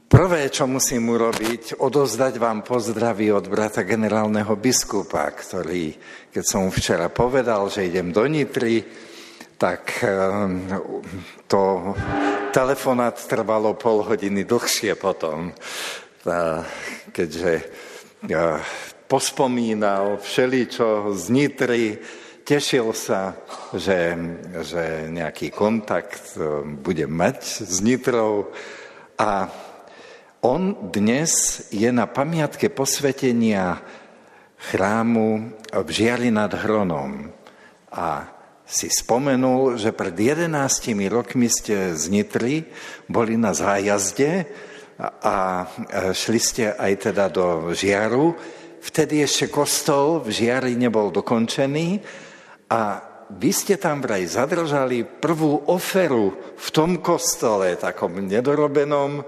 Prvé, čo musím urobiť, odovzdať vám pozdravy od brata generálneho biskupa, ktorý, keď som mu včera povedal, že idem do Nitry, tak to telefonát trvalo pol hodiny dlhšie potom, keďže pospomínal všeličo z Nitry, tešil sa, že nejaký kontakt bude mať s Nitrou a on dnes je na pamiatke posvetenia chrámu v Žiari nad Hronom a si spomenul, že pred 11 rokmi ste z Nitry boli na zájazde a šli ste aj teda do Žiaru. Vtedy ešte kostol v Žiari nebol dokončený a vy ste tam vraj zadržali prvú oferu v tom kostole, takom nedorobenom,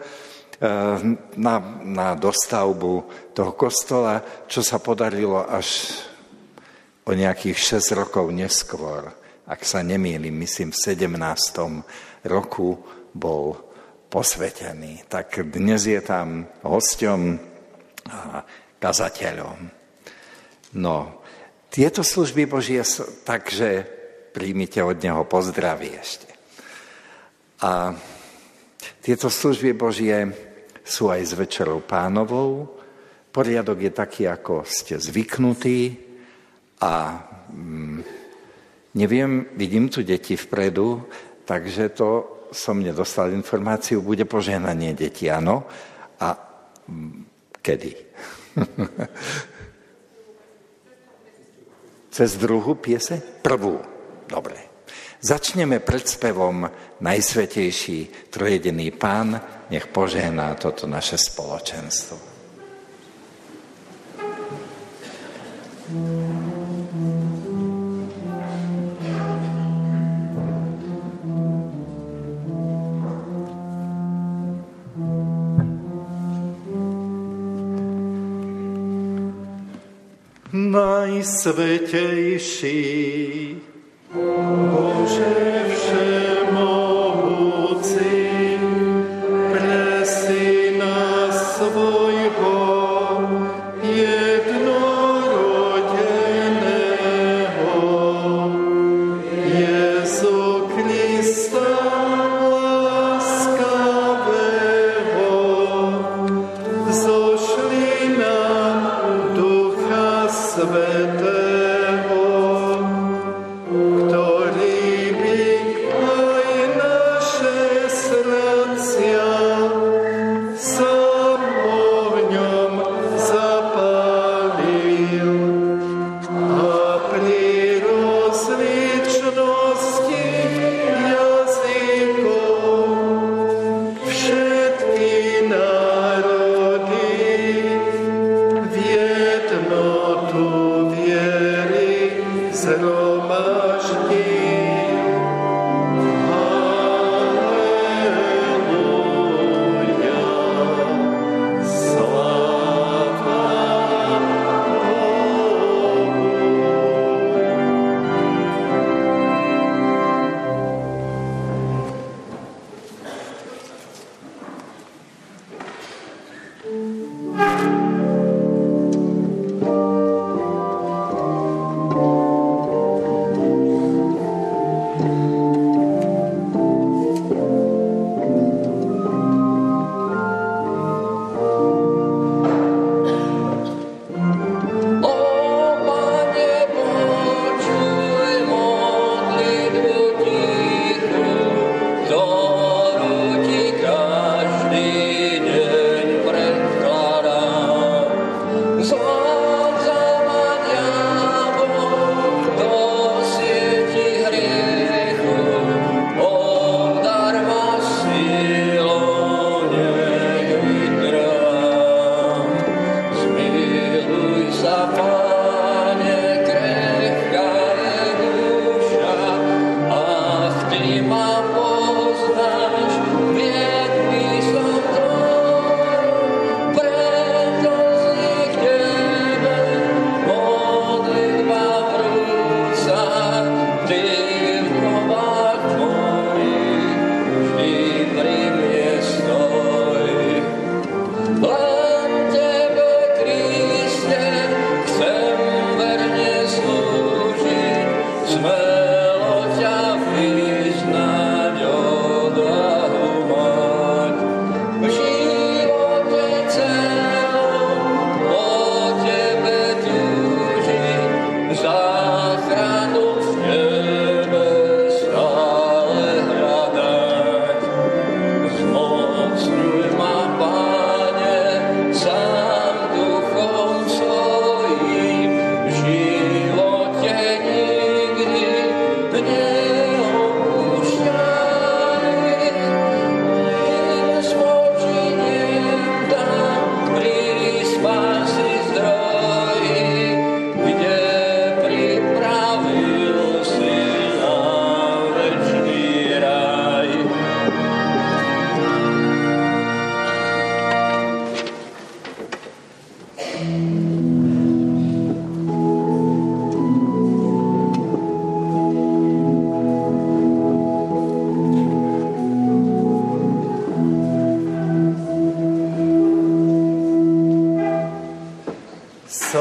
na dostavbu toho kostola, čo sa podarilo až o nejakých 6 rokov neskôr. Ak sa nemýlim, myslím v 17. roku bol posvetený. Tak dnes je tam hosťom a kazateľom. No, tieto služby Božie, takže príjmite od neho pozdravy ešte. A tieto služby Božie sú aj s Večerou Pánovou. Poriadok je taký, ako ste zvyknutí a neviem, vidím tu deti vpredu, takže to som nedostal informáciu, bude požehnanie detí, áno? A kedy? Cez druhú pieseň? Prvú. Dobre. Začneme predspevom Najsvätejší trojjediný Pán, nech požehná toto naše spoločenstvo. Najsvätejší Bože všemohúci, pre Syna svojho jednorodeného, Jezu Krista láskavého, zošli nám Ducha Svätého, ktorý by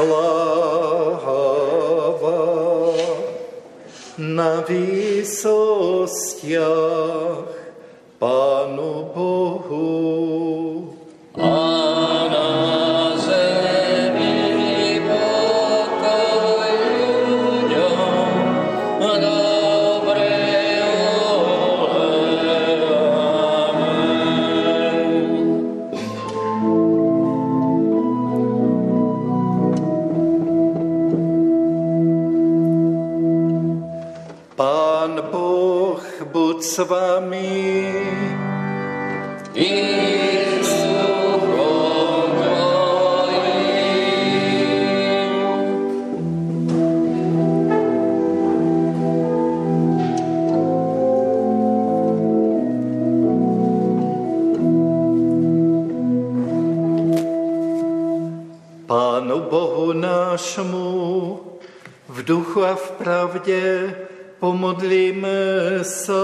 Sláva na výsostiach Pánu Bohu. S vami i s duchom tvojim. Pánu Bohu nášmu v duchu a v pravde pomodlíme sa.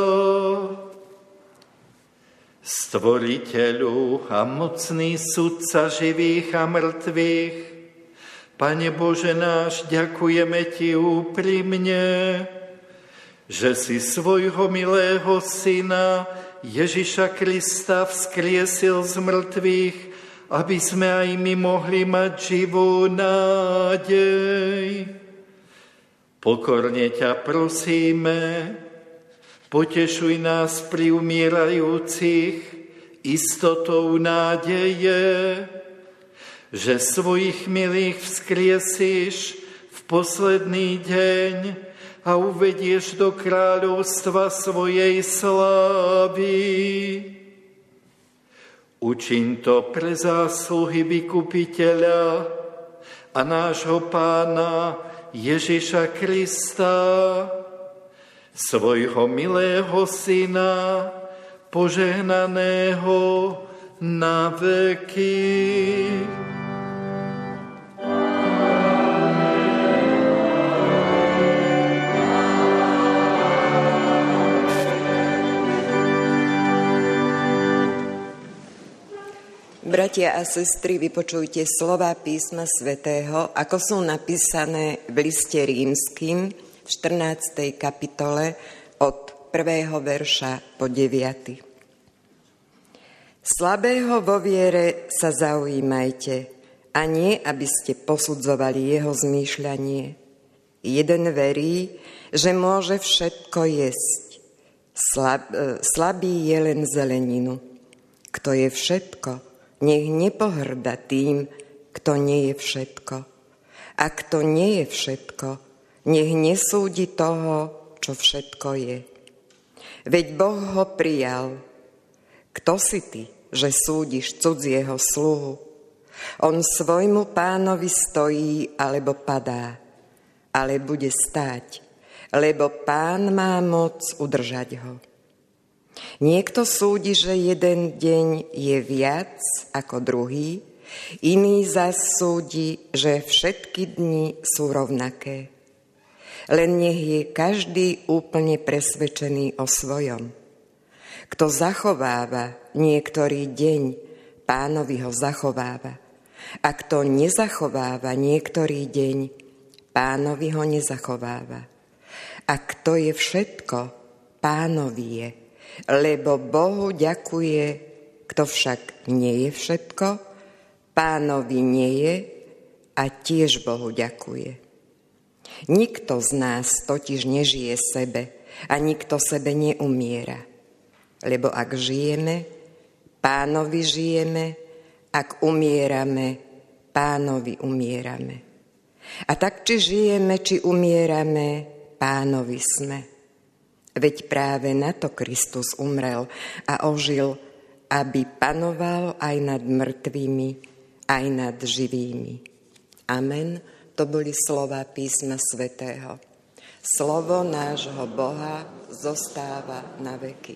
Stvoriteľu a mocný sudca živých a mŕtvych, Pane Bože náš, ďakujeme Ti úprimne, že si svojho milého Syna Ježiša Krista vzkriesil z mŕtvych, aby sme aj my mohli mať živú nádej. Pokorne ťa prosíme, potešuj nás pri umierajúcich istotou nádeje, že svojich milých vzkriesíš v posledný deň a uvedieš do kráľovstva svojej slávy. Učiň to pre zásluhy Vykupiteľa a nášho Pána Ježiša Krista, svojho milého Syna, požehnaného na veky. Bratia a sestry, vypočujte slová písma svätého, ako sú napísané v liste Rímskym v 14. kapitole od 1. verša po 9. Slabého vo viere sa zaujímajte, a nie, aby ste posudzovali jeho zmýšľanie. Jeden verí, že môže všetko jesť. Slabý je len zeleninu. Kto je všetko, nech nepohrda tým, kto nie je všetko. A kto nie je všetko, nech nesúdi toho, čo všetko je. Veď Boh ho prijal. Kto si ty, že súdiš cudzieho sluhu? On svojmu pánovi stojí alebo padá, ale bude stáť, lebo pán má moc udržať ho. Niekto súdi, že jeden deň je viac ako druhý, iný zas súdi, že všetky dni sú rovnaké. Len nech je každý úplne presvedčený o svojom. Kto zachováva niektorý deň, pánovi ho zachováva. A kto nezachováva niektorý deň, pánovi ho nezachováva. A kto je všetko, pánovi je. Lebo Bohu ďakuje, kto však nie je všetko, pánovi nie je a tiež Bohu ďakuje. Nikto z nás totiž nežije sebe a nikto sebe neumiera. Lebo ak žijeme, pánovi žijeme, ak umierame, pánovi umierame. A tak, či žijeme, či umierame, pánovi sme. Veď práve na to Kristus umrel a ožil, aby panoval aj nad mŕtvými, aj nad živými. Amen. To boli slová písma svätého. Slovo nášho Boha zostáva na veky.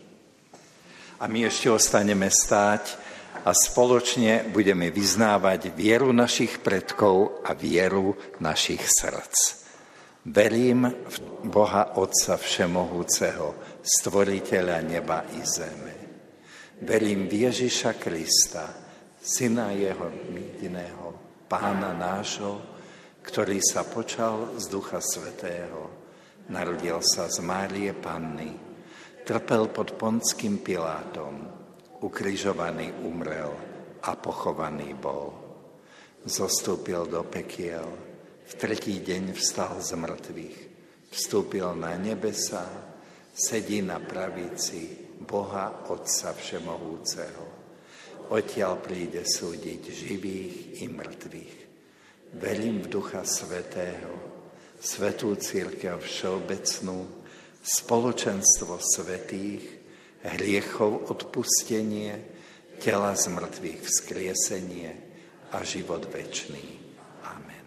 A my ešte ostaneme stáť a spoločne budeme vyznávať vieru našich predkov a vieru našich srdc. Verím v Boha Otca Všemohúceho, Stvoriteľa neba i zeme. Verím v Ježiša Krista, Syna jeho jediného, Pána nášho, ktorý sa počal z Ducha Svätého. Narodil sa z Márie Panny, trpel pod Pontským Pilátom, ukrižovaný umrel a pochovaný bol. Zostúpil do pekiel, v tretí deň vstal z mŕtvych, vstúpil na nebesá, sedí na pravici Boha Otca Všemohúceho. Odtiaľ príde súdiť živých i mŕtvych. Verím v Ducha Svätého, Svätú cirkev všeobecnú, spoločenstvo svätých, hriechov odpustenie, tela z mŕtvych vzkriesenie a život večný. Amen.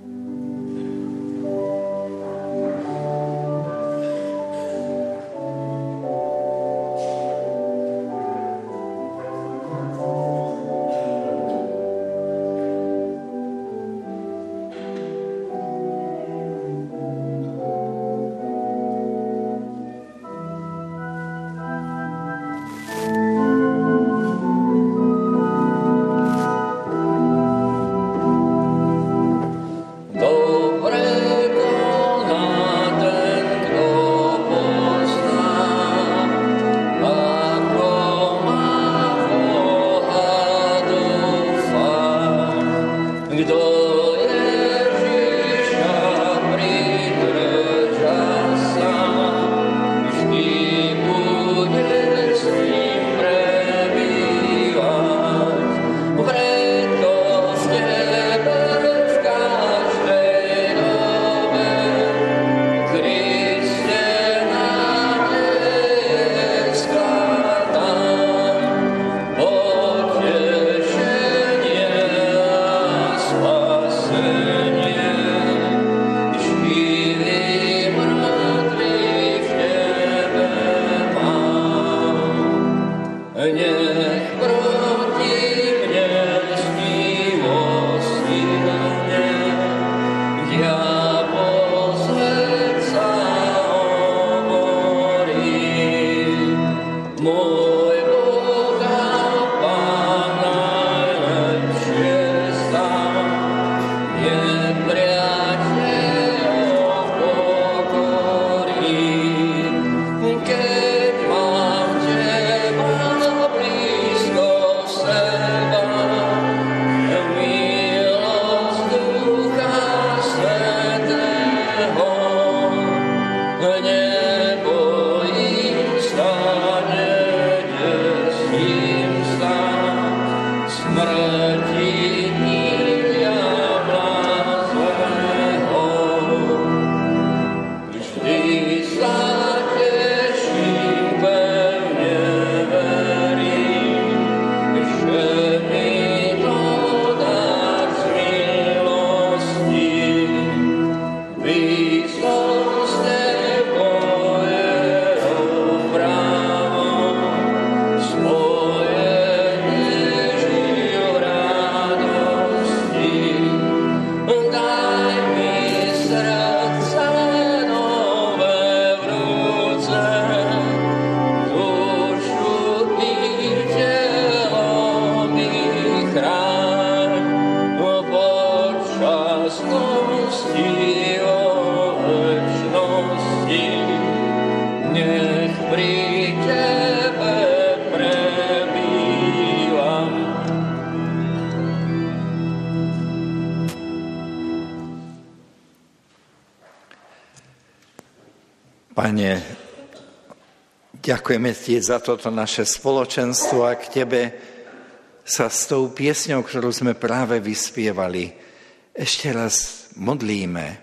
Pane, ďakujeme Ti za toto naše spoločenstvo a k Tebe sa s tou piesňou, ktorú sme práve vyspievali, ešte raz modlíme.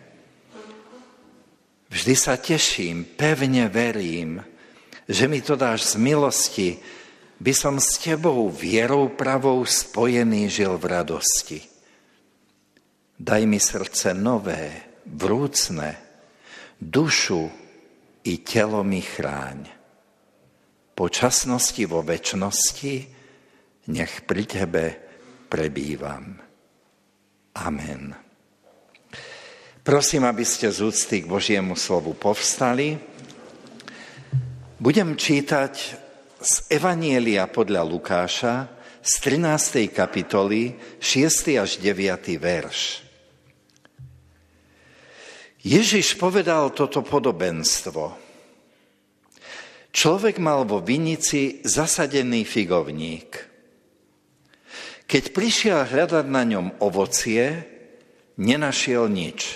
Vždy sa teším, pevne verím, že mi to dáš z milosti, by som s Tebou vierou pravou spojený žil v radosti. Daj mi srdce nové, vrúcne, dušu i telo mi chráň. Po časnosti vo večnosti nech pri Tebe prebývam. Amen. Prosím, aby ste z úcty k Božiemu slovu povstali. Budem čítať z Evanielia podľa Lukáša z 13. kapitoly 6. až 9. verš. Ježiš povedal toto podobenstvo. Človek mal vo vinici zasadený figovník. Keď prišiel hľadať na ňom ovocie, nenašiel nič.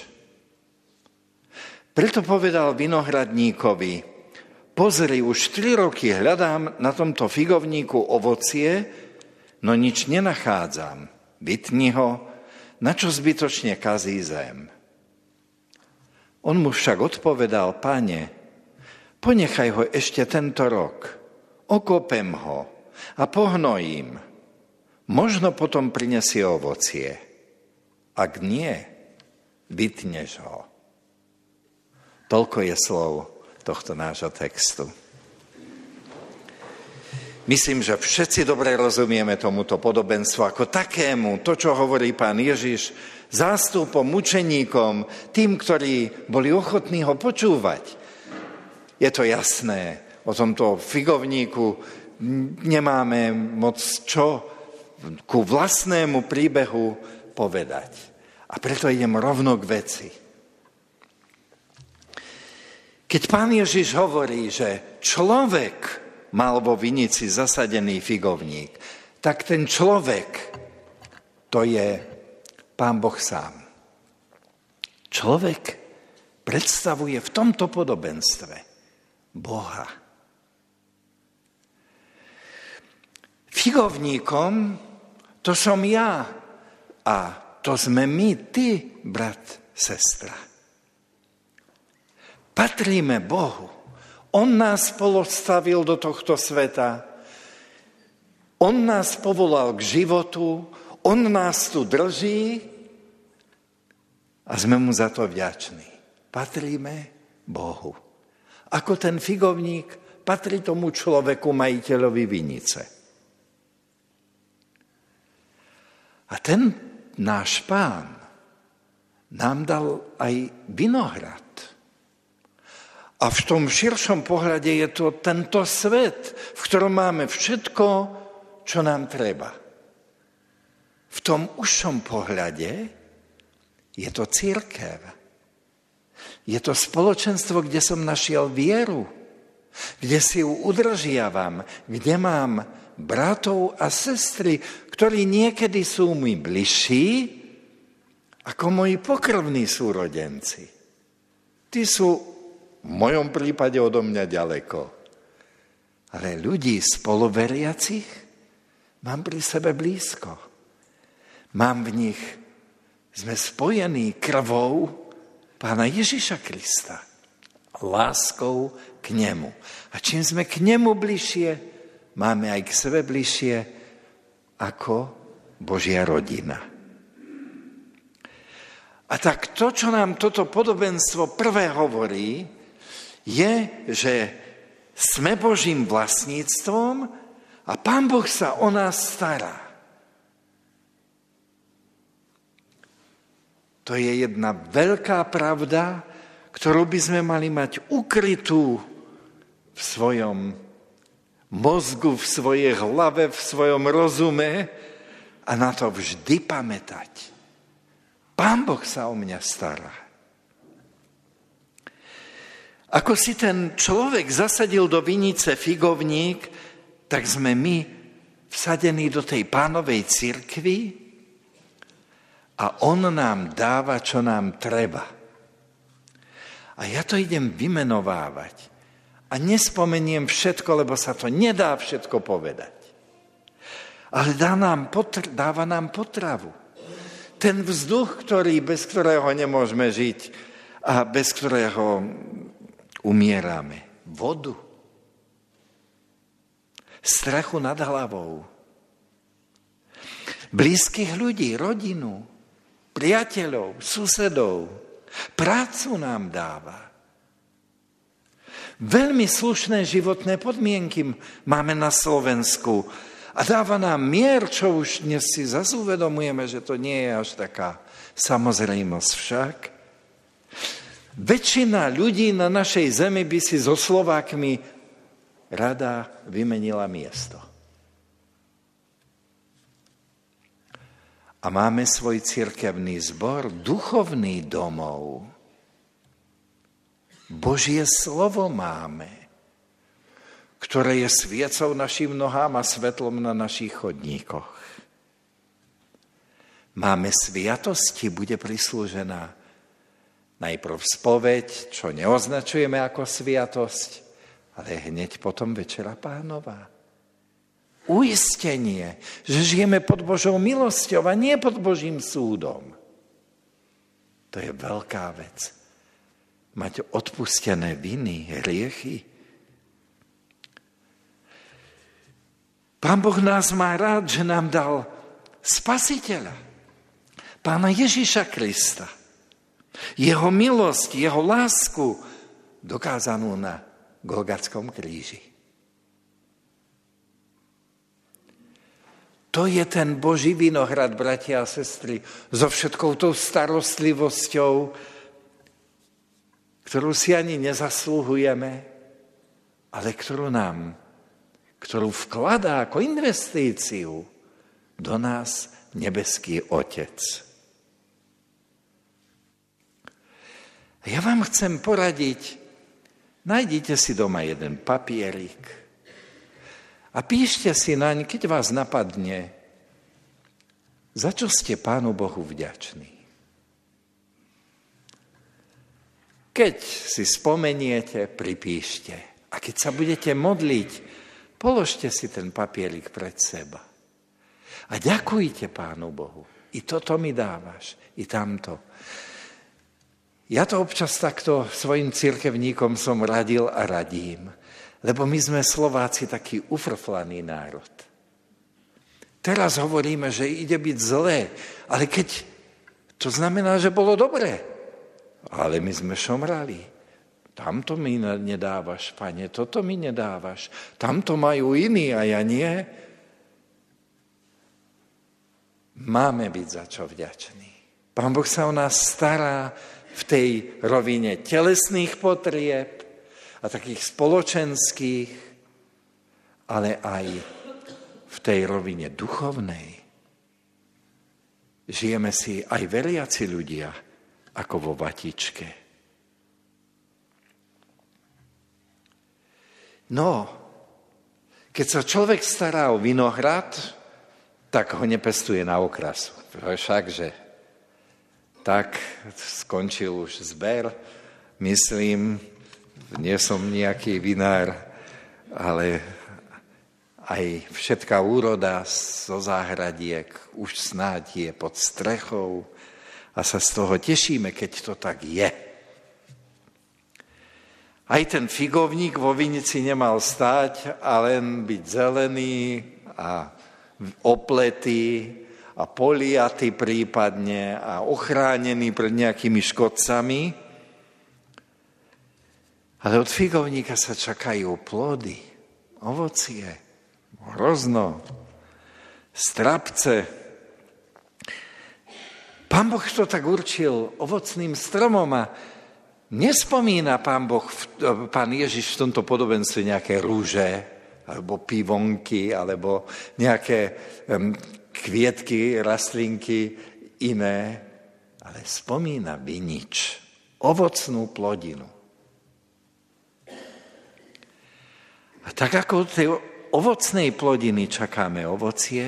Preto povedal vinohradníkovi: pozri, už 3 roky hľadám na tomto figovníku ovocie, no nič nenachádzam. Vytni ho, na čo zbytočne kazí zem. On mu však odpovedal: Pane, ponechaj ho ešte tento rok, okopem ho a pohnojím. Možno potom prinesie ovocie. Ak nie, vytneš ho. Toľko je slov tohto nášho textu. Myslím, že všetci dobre rozumieme tomuto podobenstvu ako takému, to, čo hovorí Pán Ježiš, zástupom, mučeníkom, tým, ktorí boli ochotní ho počúvať. Je to jasné, o tomto figovníku nemáme moc čo ku vlastnému príbehu povedať. A preto idem rovno k veci. Keď Pán Ježiš hovorí, že človek mal vo vinici zasadený figovník, tak ten človek, to je Pán Boh sám. Človek predstavuje v tomto podobenstve Boha. Figovníkom to som ja a to sme my, ty, brat, sestra. Patríme Bohu. On nás postavil do tohto sveta. On nás povolal k životu. On nás tu drží a sme mu za to vďační. Patríme Bohu. Ako ten figovník patrí tomu človeku, majiteľovi vinice. A ten náš Pán nám dal aj vinohrad. A v tom širšom pohľade je to tento svet, v ktorom máme všetko, čo nám treba. V tom užšom pohľade je to cirkev. Je to spoločenstvo, kde som našiel vieru, kde si ju udržiavam, kde mám bratov a sestry, ktorí niekedy sú mi bližší ako moji pokrvní súrodenci. Tí sú v mojom prípade odo mňa ďaleko. Ale ľudí spoluveriacich mám pri sebe blízko. Mám v nich, sme spojení krvou Pána Ježiša Krista, láskou k nemu. A čím sme k nemu bližšie, máme aj k sebe bližšie ako Božia rodina. A tak to, čo nám toto podobenstvo prvé hovorí, je, že sme Božím vlastníctvom a Pán Boh sa o nás stará. To je jedna veľká pravda, ktorú by sme mali mať ukrytú v svojom mozgu, v svojej hlave, v svojom rozume a na to vždy pamätať. Pán Boh sa o mňa stará. Ako si ten človek zasadil do vinice figovník, tak sme my vsadení do tej Pánovej cirkvi a on nám dáva, čo nám treba. A ja to idem vymenovávať. A nespomeniem všetko, lebo sa to nedá všetko povedať. Ale dáva nám potravu. Ten vzduch, bez ktorého nemôžeme žiť a bez ktorého umierame. Vodu. Strechu nad hlavou. Blízkych ľudí, rodinu, priateľov, susedov. Prácu nám dáva. Veľmi slušné životné podmienky máme na Slovensku a dáva nám mier, čo už dnes si zase uvedomujeme, že to nie je až taká samozrejmosť však. Väčšina ľudí na našej zemi by si so Slovákmi rada vymenila miesto. A máme svoj cirkevný zbor, duchovný domov. Božie slovo máme, ktoré je sviecou našim nohám a svetlom na našich chodníkoch. Máme sviatosti, bude prislúžená najprv spoveď, čo neoznačujeme ako sviatosť, ale hneď potom Večera Pánova. Uistenie, že žijeme pod Božou milosťou a nie pod Božím súdom. To je veľká vec. Mať odpustené viny, hriechy. Pán Boh nás má rád, že nám dal Spasiteľa, Pána Ježiša Krista. Jeho milosť, jeho lásku dokázanú na Golgatskom kríži. To je ten Boží vinohrad, bratia a sestry, so všetkou tou starostlivosťou, ktorú si ani nezaslúhujeme, ale ktorú vkladá ako investíciu do nás nebeský Otec. Ja vám chcem poradiť, nájdite si doma jeden papierik a píšte si naň, keď vás napadne, za čo ste Pánu Bohu vďační. Keď si spomeniete, pripíšte. A keď sa budete modliť, položte si ten papierik pred seba. A ďakujte Pánu Bohu. I toto mi dávaš, i tamto. Ja to občas takto svojim cirkevníkom som radil a radím, lebo my sme Slováci taký ufrflaný národ. Teraz hovoríme, že ide byť zlé, ale keď to znamená, že bolo dobré, ale my sme šomrali. Tamto mi nedávaš, Pane, toto mi nedávaš, tamto majú iní a ja nie. Máme byť za čo vďační. Pán Boh sa o nás stará v tej rovine telesných potrieb a takých spoločenských, ale aj v tej rovine duchovnej. Žijeme si aj veriaci ľudia ako vo vatičke. No, keď sa človek stará o vinohrad, tak ho nepestuje na okrasu. Všakže tak skončil už zber, myslím, nie som nejaký vinár, ale aj všetká úroda zo záhradiek už snáď je pod strechou a sa z toho tešíme, keď to tak je. Aj ten figovník vo vinici nemal stáť a len byť zelený a opletý a poliaty prípadne a ochránený pred nejakými škodcami. Ale od figovníka sa čakajú plody, ovocie, hrozno, strapce. Pán Boh to tak určil ovocným stromom a nespomína Pán Ježiš v tomto podobenstve nejaké rúže, alebo pivonky, alebo nejaké kvietky, rastlinky iné, ale spomína vinič, ovocnú plodinu. A tak ako od tej ovocnej plodiny čakáme ovocie,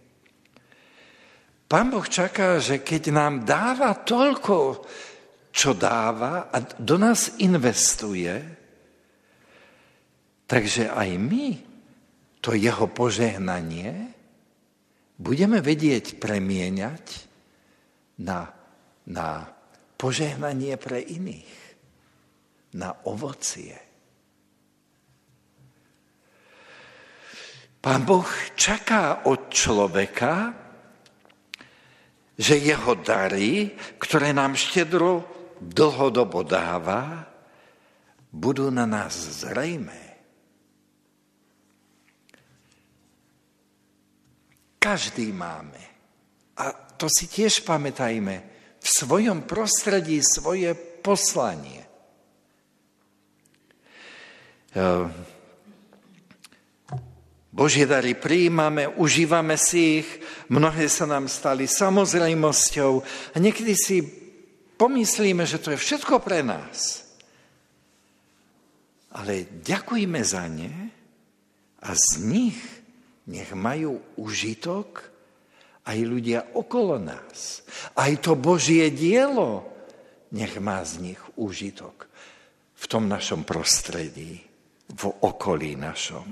Pán Boh čaká, že keď nám dáva toľko, čo dáva a do nás investuje, takže aj my to jeho požehnanie budeme vedieť premieňať na požehnanie pre iných, na ovocie. Pán Boh čaká od človeka, že jeho dary, ktoré nám štedro dlhodobo dáva, budú na nás zrejmé. Každý máme. A to si tiež pamätajme, v svojom prostredí svoje poslanie. Božie dary prijímame, užívame si ich, mnohé sa nám stali samozrejmosťou a niekedy si pomyslíme, že to je všetko pre nás. ale ďakujme za ne a z nich nech majú užitok aj ľudia okolo nás. Aj to Božie dielo nech má z nich užitok v tom našom prostredí, v okolí našom.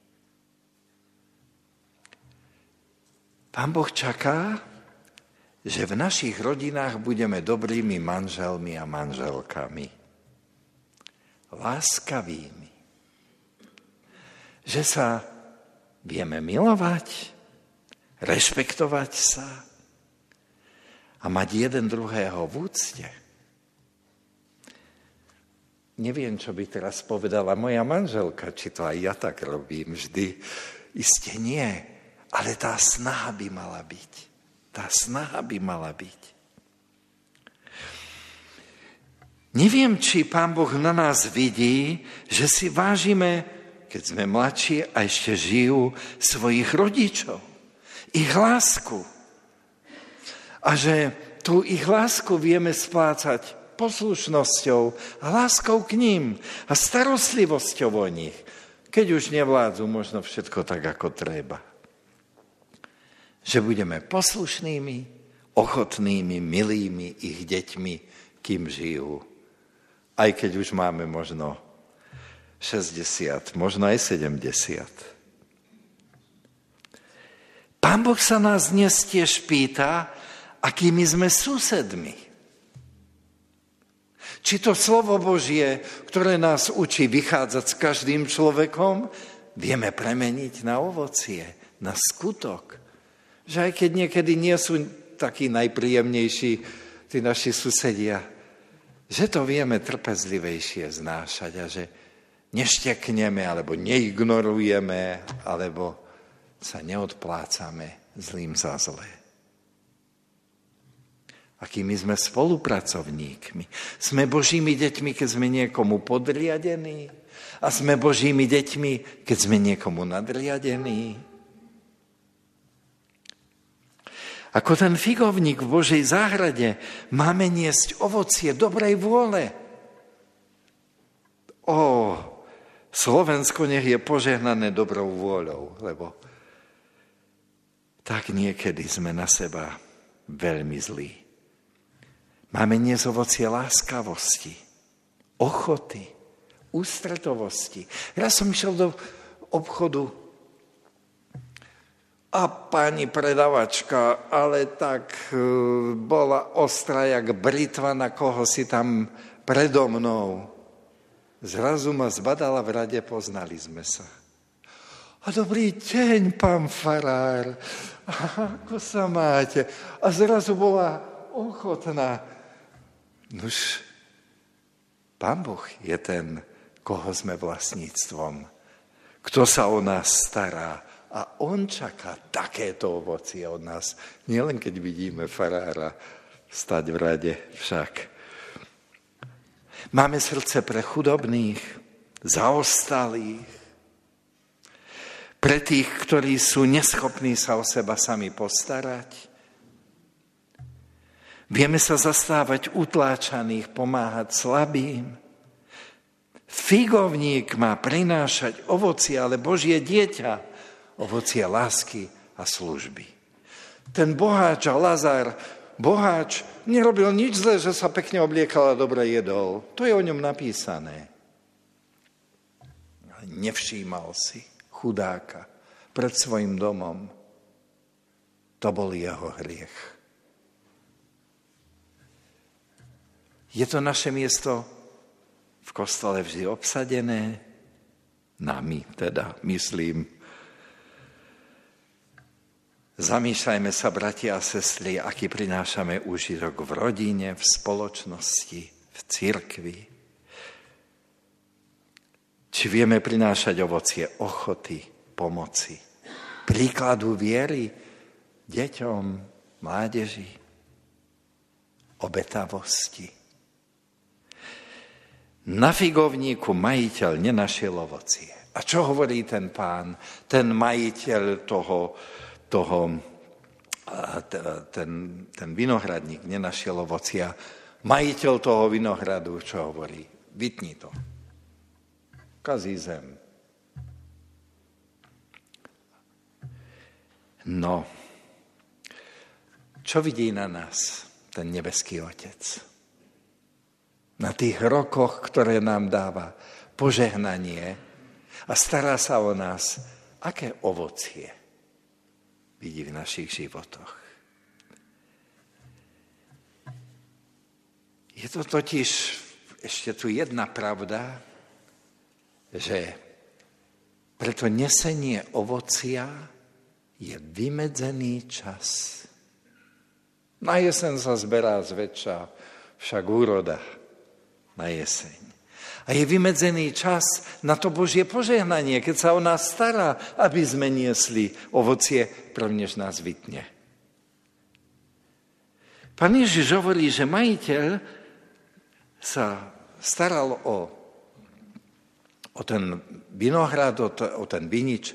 Pán Boh čaká, že v našich rodinách budeme dobrými manželmi a manželkami. Láskavými. Že sa vieme milovať, rešpektovať sa a mať jeden druhého v úcte. Neviem, čo by teraz povedala moja manželka, či to aj ja tak robím vždy. Isté nie, ale tá snaha by mala byť. Tá snaha by mala byť. Neviem, či Pán Boh na nás vidí, že si vážime, keď sme mladší a ešte žijú, svojich rodičov. Ich lásku. A že tú ich lásku vieme splácať poslušnosťou a láskou k ním a starostlivosťou o nich, keď už nevládzu možno všetko tak, ako treba. Že budeme poslušnými, ochotnými, milými ich deťmi, kým žijú. Aj keď už máme možno 60, možno aj 70. Pán Boh sa nás dnes tiež pýta, akými sme susedmi. Či to slovo Božie, ktoré nás učí vychádzať s každým človekom, vieme premeniť na ovocie, na skutok. Že aj keď niekedy nie sú takí najpríjemnejší tí naši susedia, že to vieme trpezlivejšie znášať a že neštekneme, alebo neignorujeme, alebo sa neodplácame zlým za zlé. Akými sme spolupracovníkmi. Sme Božími deťmi, keď sme niekomu podriadení, a sme Božími deťmi, keď sme niekomu nadriadení. Ako ten figovník v Božej záhrade máme niesť ovocie dobrej vôle. Slovensko nech je požehnané dobrou vôľou, lebo tak niekedy sme na seba veľmi zlí. Máme niesť ovocie láskavosti, ochoty, ústretovosti. Raz som išiel do obchodu a pani predavačka, ale tak bola ostrá jak britva na koho si tam predo mnou. Zrazu ma zbadala v rade, poznali sme sa. A dobrý deň, pán farár, ako sa máte? A zrazu bola ochotná. Nuž, Pán Boh je ten, koho sme vlastníctvom, kto sa o nás stará. A on čaká takéto ovocie od nás. Nielen keď vidíme farára stať v rade však. Máme srdce pre chudobných, zaostalých, pre tých, ktorí sú neschopní sa o seba sami postarať. Vieme sa zastávať utláčaných, pomáhať slabým. Figovník má prinášať ovocie, ale Božie dieťa ovocie lásky a služby. Ten boháč a Lazar, boháč nerobil nič zlé, že sa pekne obliekal a dobre jedol. To je o ňom napísané. Nevšímal si chudáka pred svojim domom. To bol jeho hriech. Je to naše miesto v kostole vždy obsadené? Nami teda, myslím. Zamýšľajme sa, bratia a sestry, aký prinášame úžitok v rodine, v spoločnosti, v cirkvi. Či vieme prinášať ovocie ochoty, pomoci, príkladu viery deťom, mládeži, obetavosti. Na figovníku majiteľ nenašiel ovocie. A čo hovorí ten pán, ten majiteľ ten vinohradník nenašiel ovocia. Majiteľ toho vinohradu, čo hovorí? Vytni to. kazí zem. No, čo vidí na nás ten nebeský Otec? Na tých rokoch, ktoré nám dáva požehnanie a stará sa o nás, aké ovocie vidí v našich životoch. Je to totiž ešte tu jedna pravda, že preto nesenie ovocia je vymedzený čas. Na jeseň sa zberá zväčša však úroda na jeseň. A je vymedzený čas na to Božie požehnanie, keď sa o nás stará, aby sme niesli ovocie, prvnež nás vytne. Pán Ježiš hovorí, že majiteľ sa staral o ten vinohrad, o ten vinič,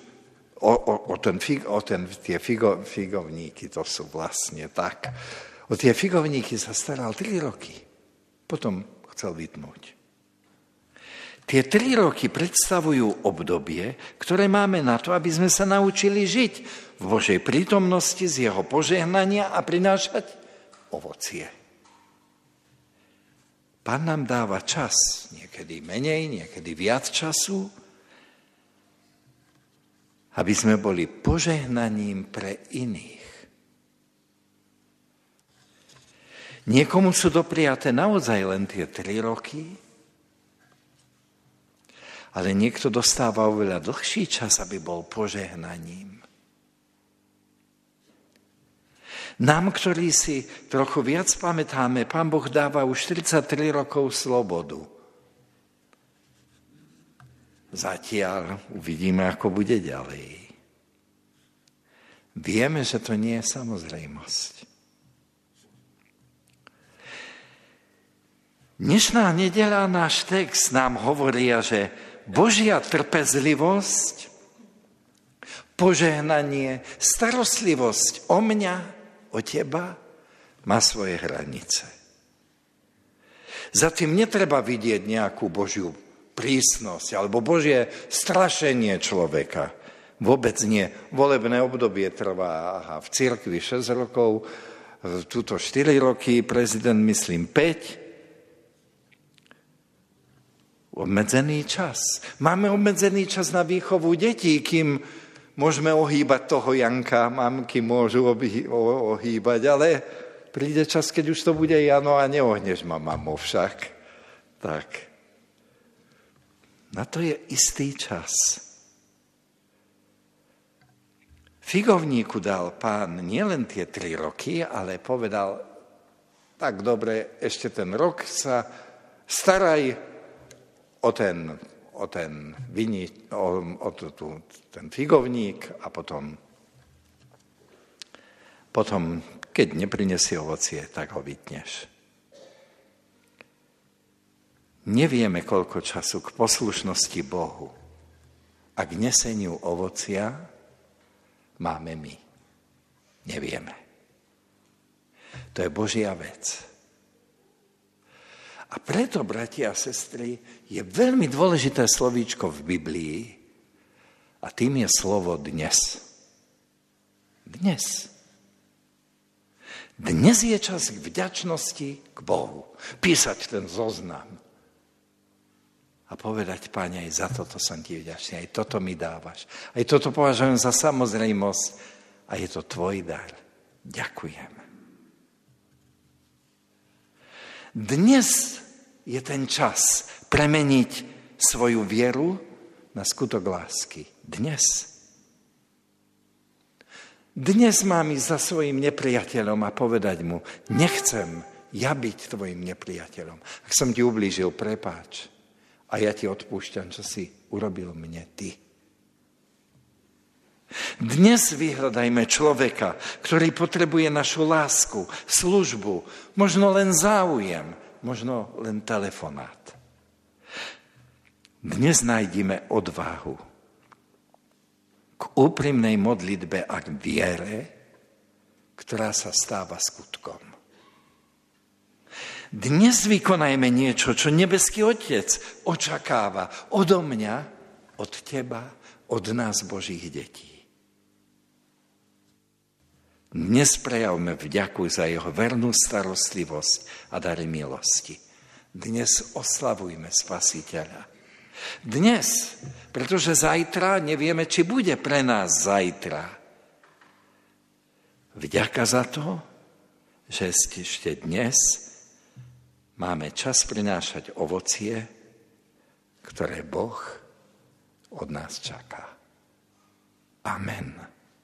tie figovníky, to sú vlastne tak. O tie figovníky sa staral 3 roky. Potom chcel vytnúť. Tie 3 roky predstavujú obdobie, ktoré máme na to, aby sme sa naučili žiť v Božej prítomnosti z jeho požehnania a prinášať ovocie. Pán nám dáva čas, niekedy menej, niekedy viac času, aby sme boli požehnaním pre iných. Niekomu sú dopriaté naozaj len tie 3 roky, ale niekto dostáva oveľa dlhší čas, aby bol požehnaním. Nám, ktorí si trochu viac pamätáme, Pán Boh dáva už 43 rokov slobodu. Zatiaľ uvidíme, ako bude ďalej. Vieme, že to nie je samozrejmosť. Dnešná nedeľa, náš text nám hovoria, že Božia trpezlivosť, požehnanie, starostlivosť o mňa, o teba, má svoje hranice. Za tým netreba vidieť nejakú Božiu prísnosť alebo Božie strašenie človeka. Vôbec nie. Volebné obdobie trvá v cirkvi 6 rokov, tuto 4 roky, prezident myslím 5. Obmedzený čas. Máme obmedzený čas na výchovu detí, kým môžeme ohýbať toho Janka, mamky môžu ohýbať, ale príde čas, keď už to bude Jano a neohneš ma, mamo, však. Tak. Na to je istý čas. Figovníku dal Pán nielen tie 3 roky, ale povedal, tak dobre, ešte ten rok sa staraj o ten figovník a potom, keď neprinesie ovocie, tak ho vytneš. Nevieme, koľko času k poslušnosti Bohu a k neseniu ovocia máme my. Nevieme. To je Božia vec. A preto, bratia a sestry, je veľmi dôležité slovíčko v Biblii a tým je slovo dnes. Dnes. Dnes je čas k vďačnosti k Bohu. Písať ten zoznam. A povedať, Páne, aj za toto som ti vďačný, aj toto mi dávaš. Aj toto považujem za samozrejmosť a je to tvoj dar. Ďakujem. Dnes je ten čas premeniť svoju vieru na skutok lásky. Dnes. Dnes mám ísť za svojim nepriateľom a povedať mu, nechcem ja byť tvojim nepriateľom. Ak som ti ublížil, prepáč. A ja ti odpúšťam, čo si urobil mne ty. Dnes vyhľadajme človeka, ktorý potrebuje našu lásku, službu, možno len záujem, možno len telefonát. Dnes nájdime odvahu k úprimnej modlitbe a k viere, ktorá sa stáva skutkom. Dnes vykonajme niečo, čo nebeský Otec očakáva odo mňa, od teba, od nás, Božích detí. Dnes prejavme vďaku za jeho vernú starostlivosť a dary milosti. Dnes oslavujme Spasiteľa. Dnes, pretože zajtra nevieme, či bude pre nás zajtra. Vďaka za to, že ešte dnes máme čas prinášať ovocie, ktoré Boh od nás čaká. Amen.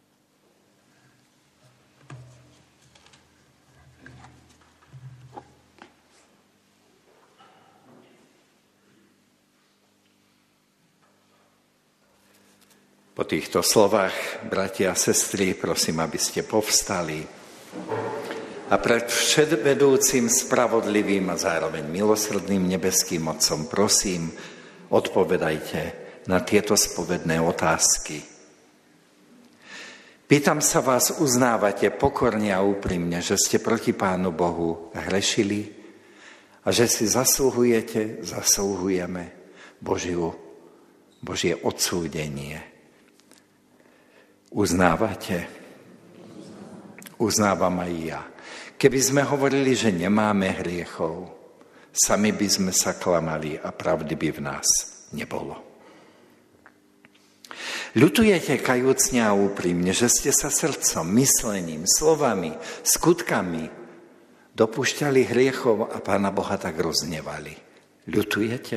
Po týchto slovách, bratia a sestry, prosím, aby ste povstali a pred vševedúcim, spravodlivým a zároveň milosrdným nebeským Otcom prosím, odpovedajte na tieto spovedné otázky. Pýtam sa vás, uznávate pokorne a úprimne, že ste proti Pánu Bohu hrešili a že si zasluhujeme Božie odsúdenie. Uznávate? Uznávam aj ja. Keby sme hovorili, že nemáme hriechov, sami by sme sa klamali a pravdy by v nás nebolo. Ľutujete kajúcne a úprimne, že ste sa srdcom, myslením, slovami, skutkami dopúšťali hriechov a Pána Boha tak roznevali. Ľutujete?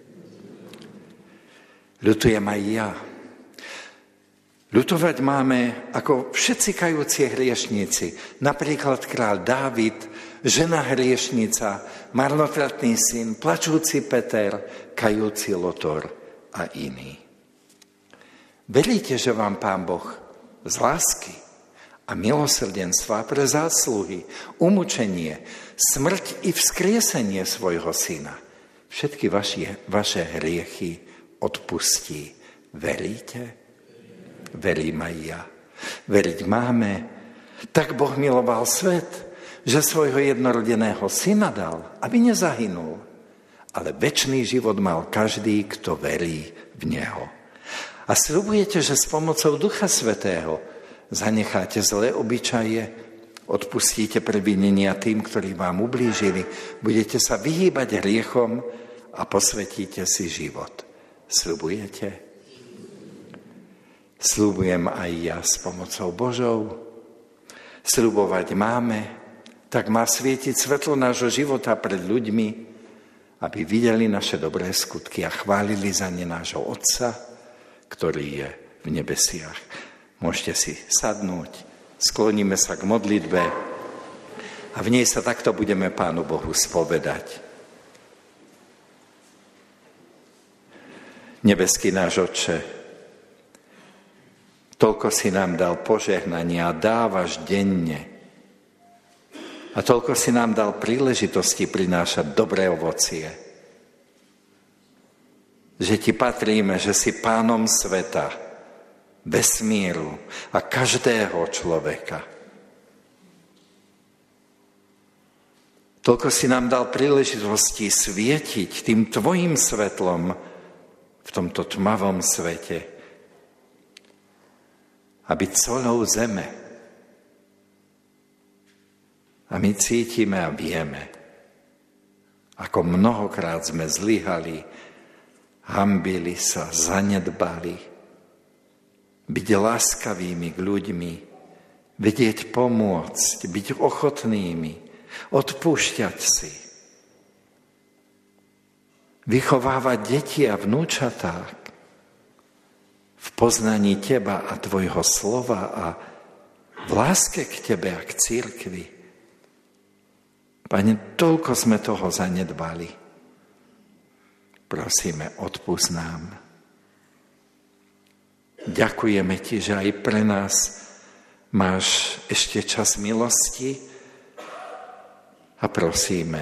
Ľutujem aj ja. Ľutovať máme ako všetci kajúci hriešníci. Napríklad kráľ Dávid, žena hriešnica, marnotratný syn, plačúci Peter, kajúci Lotor a iní. Veríte, že vám Pán Boh z lásky a milosrdenstva pre zásluhy, umučenie, smrť i vzkriesenie svojho syna všetky vaše hriechy odpustí? Veríte? Verím aj ja. Veriť máme. Tak Boh miloval svet, že svojho jednorodeného syna dal, aby nezahynul, ale večný život mal každý, kto verí v neho. A sľubujete, že s pomocou Ducha Svätého zanecháte zlé obyčaje, odpustíte previnenia tým, ktorí vám ublížili, budete sa vyhýbať hriechom a posvetíte si život. Sľubujete? Sľubujem aj ja s pomocou Božou. Sľubovať máme, tak má svietiť svetlo nášho života pred ľuďmi, aby videli naše dobré skutky a chválili za ne nášho Otca, ktorý je v nebesiach. Môžete si sadnúť, skloníme sa k modlitbe a v nej sa takto budeme Pánu Bohu spovedať. Nebeský náš Otče, toľko si nám dal požehnania a dávaš denne. A toľko si nám dal príležitosti prinášať dobré ovocie. Že ti patríme, že si pánom sveta, vesmíru a každého človeka. Toľko si nám dal príležitosti svietiť tým tvojim svetlom v tomto tmavom svete a byť solou zeme. A my cítime a vieme, ako mnohokrát sme zlyhali, hanbili sa, zanedbali, byť láskavými k ľuďmi, vedieť pomôcť, byť ochotnými, odpúšťať si, vychovávať deti a vnúčatá v poznaní teba a tvojho slova a v láske k tebe a k cirkvi. Pane, toľko sme toho zanedbali. Prosíme, odpusť nám. Ďakujeme ti, že aj pre nás máš ešte čas milosti a prosíme,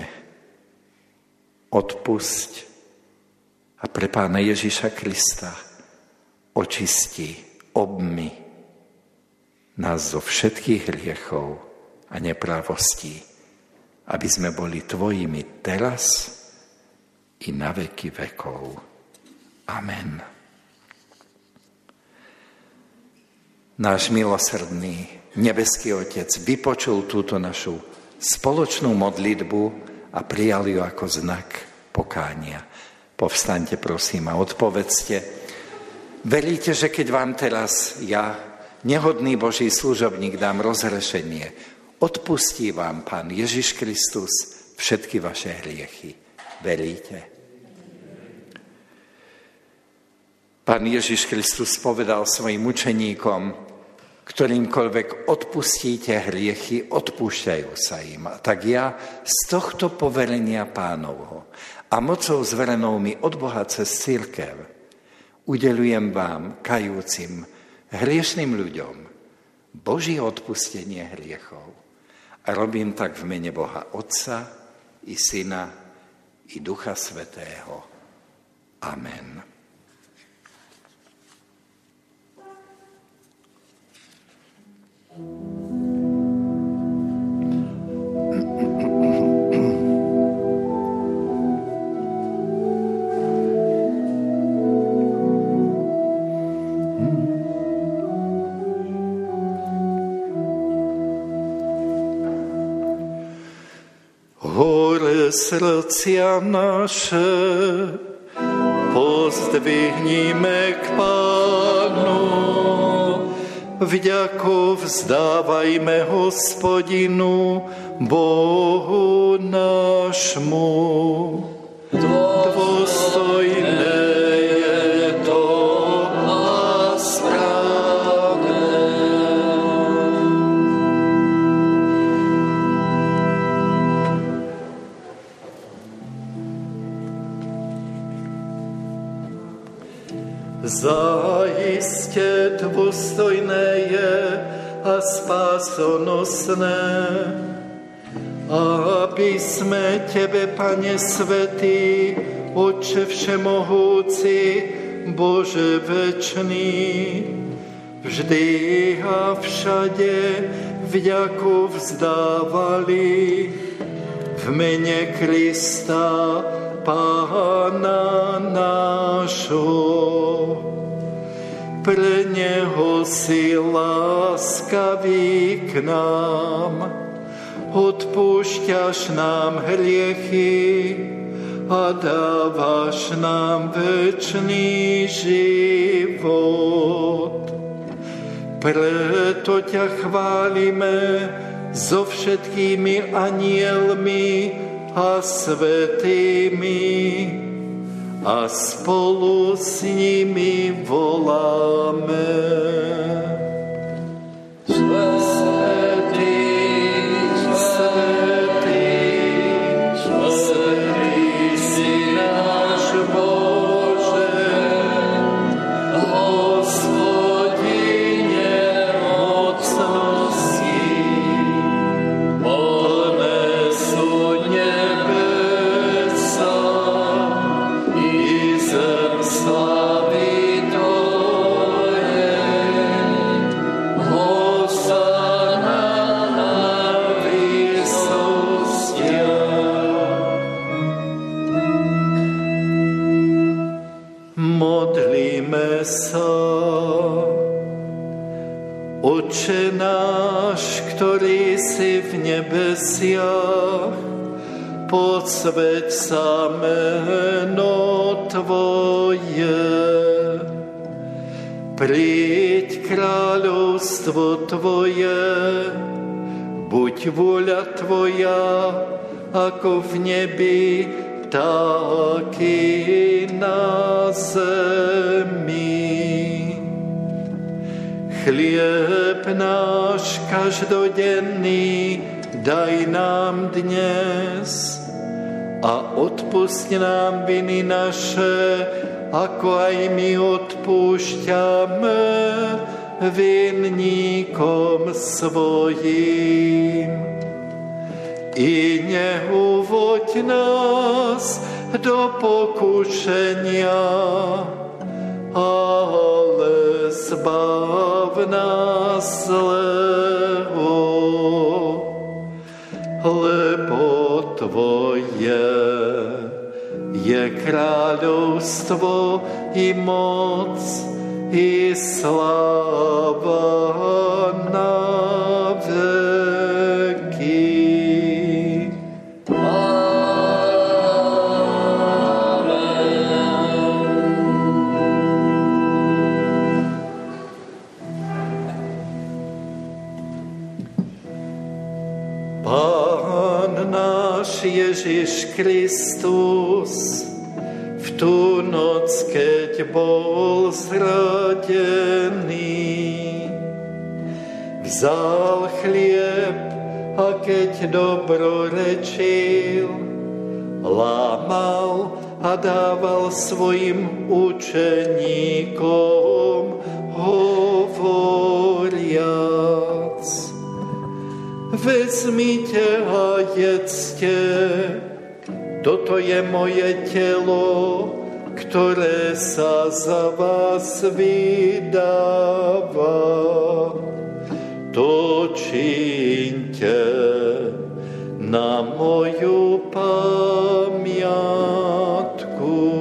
odpusť a pre Pána Ježiša Krista očistí, obmy nás zo všetkých hriechov a neprávostí. aby sme boli tvojimi teraz i na veky vekov. Amen. Náš milosrdný nebeský Otec vypočul túto našu spoločnú modlitbu a prijal ju ako znak pokánia. Povstaňte, prosím, a odpovedzte. Veríte, že keď vám teraz ja, nehodný Boží služobník, dám rozhrešenie, odpustí vám Pán Ježiš Kristus všetky vaše hriechy. Veríte? Pán Ježiš Kristus povedal svojim učeníkom, ktorýmkoľvek odpustíte hriechy, odpúšťajú sa im. A tak ja z tohto poverenia Pánovho a mocou zverenou mi od Boha cez cirkev udeľujem vám, kajúcim, hriešným ľuďom, Božie odpustenie hriechov. A robím tak v mene Boha Otca i Syna i Ducha Svätého. Amen. Srdcia naše pozdvihnime k Pánu, vďaku vzdávajme Hospodinu, Bohu nášmu. Dôstojné je to a správne. Zaiste dôstojné je a spásonosné, aby sme Tebe, Pane Svätý, Otče všemohúci, Bože večný, vždy a všade vďaku vzdávali v mene Krista, Pána nášho. Pre Neho si láskavý k nám, odpúšťaš nám hriechy a dávaš nám večný život. Preto ťa chválime so všetkými anielmi a svätými a spolu s nimi voláme. Svätý, svätý, svätý si náš Bože, Hospodine mocnosti, plné sú nebesa i zem slávy Tvojej. Hosanna na výsostiach. Modlíme sa. Otče náš, ktorý si v nebesiach, posväť sa meno Tvoje. Príď kráľovstvo Tvoje, buď vôľa Tvoja, ako v nebi, tak i na zemi. Chlieb náš každodenný daj nám dnes a odpusť nám viny naše, ako aj my odpúšťame vinníkom svojím. I neuvoď nás do pokušenia, ale zbav nás zlého, lebo je kráľovstvo i moc i sláva na veky. Pán náš Ježiš Kristus v tú noc, keď bol zradený, vzal chlieb a keď dobrorečil, lámal a dával svojim učeníkom, hovoriac: vezmite a jedzte, toto je moje telo, ktoré sa za vás vydáva. To čiňte na moju pamiatku.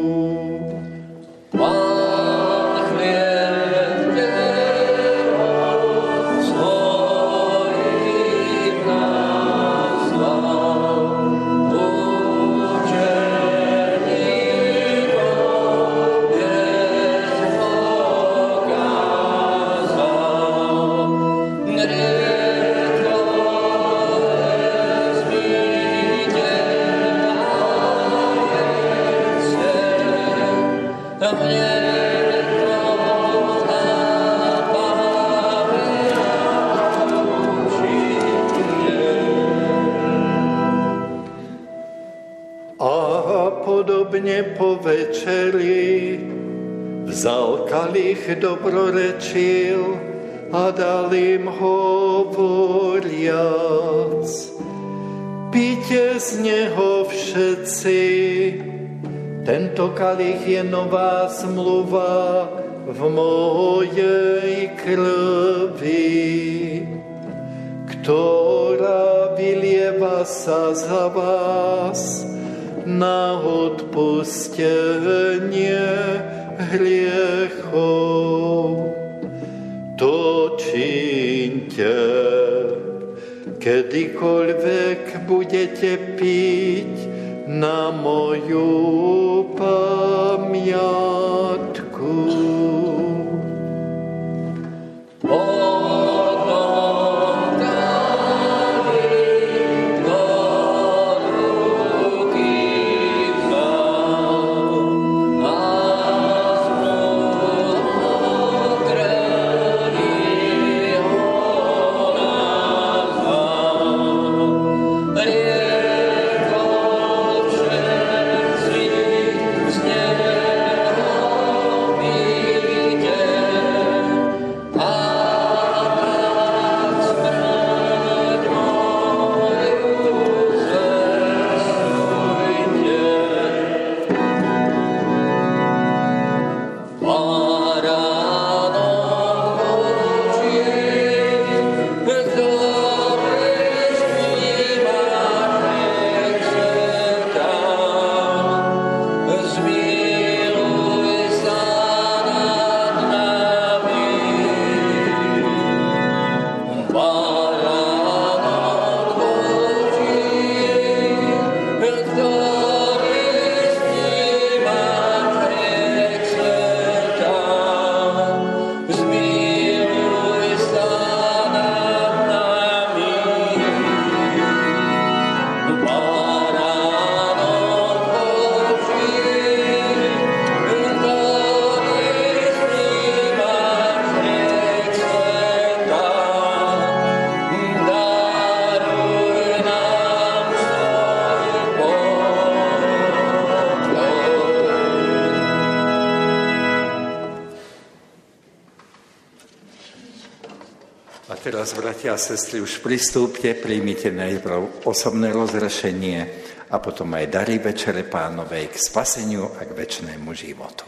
Po večeri vzal kalich, dobrorečil a dal im, hovoriac: píte z neho všetci, tento kalich je nová zmluva v mojej krvi, ktorá vylieva sa za vás na odpustenie hriechov. To čiňte, kedykoľvek budete piť, na moju pamiatku. Teraz, bratia a sestry, už pristúpte, príjmite najprv osobné rozrešenie a potom aj dary Večere Pánovej k spaseniu a k večnému životu.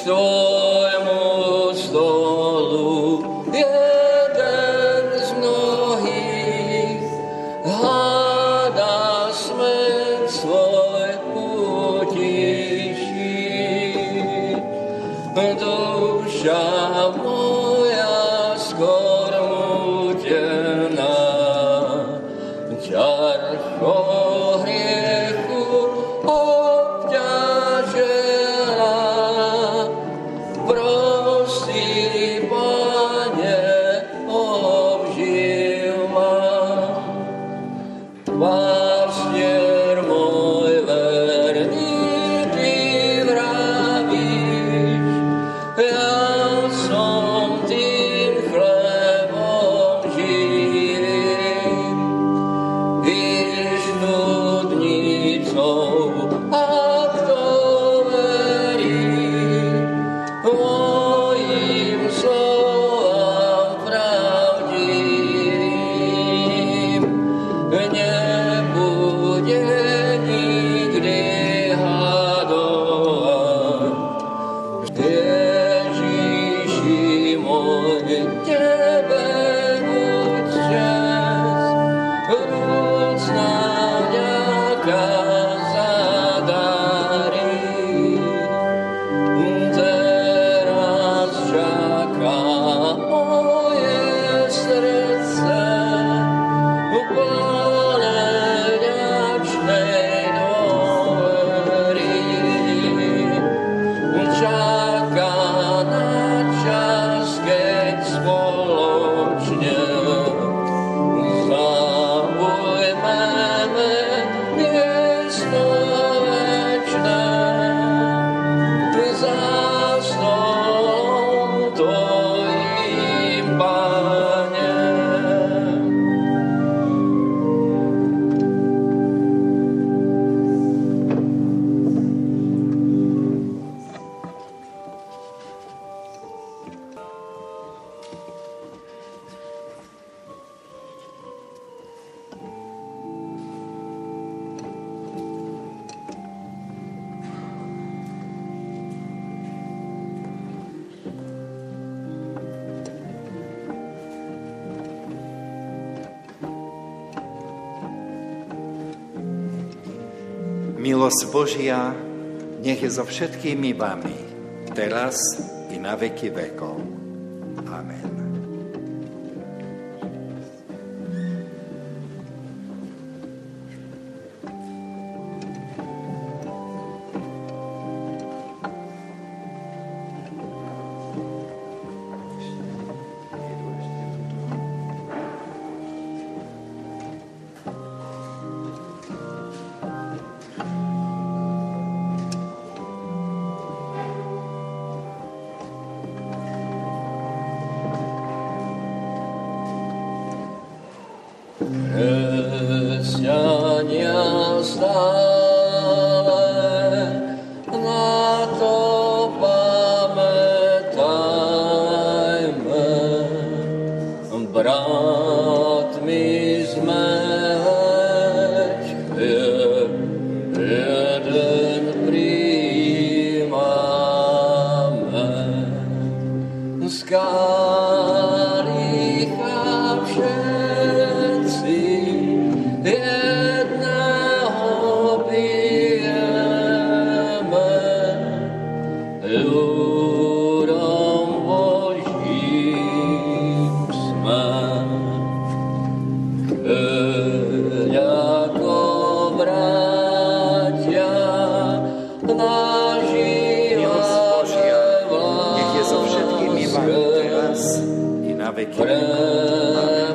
tvojmu stolu, jeden z mnohých, hľadá smet svoj utišiť. Duša moja skormútená, ťarcho hriechu obťažená, prosí, Pane, obživ ma. Pastier môj verný, ty vravíš, ja som tým chlebom živým. Víš nudnicou, a kto verí mojim slovám pravdivým, nebude nikdy hadovať. Ježiši môj, tebe buď čest, vrúcna vďaka za dary. Teraz čaká moje srdce, plné vďačnej dôvery. Čaká na čas, keď spoločne zaujmeme miesto večné za stolom tvojím, Pane. Milosť Božia nech je so všetkými vami, teraz i na veky vekov. Amen. Kresťania stále na to pamätajme, bratmi sme jeden prijímame. Z kalicha všetci jedného pijeme, ľudom Božím sme. Ako bratia Milosť Božia nech je so všetkými vami teraz i na veky vekov.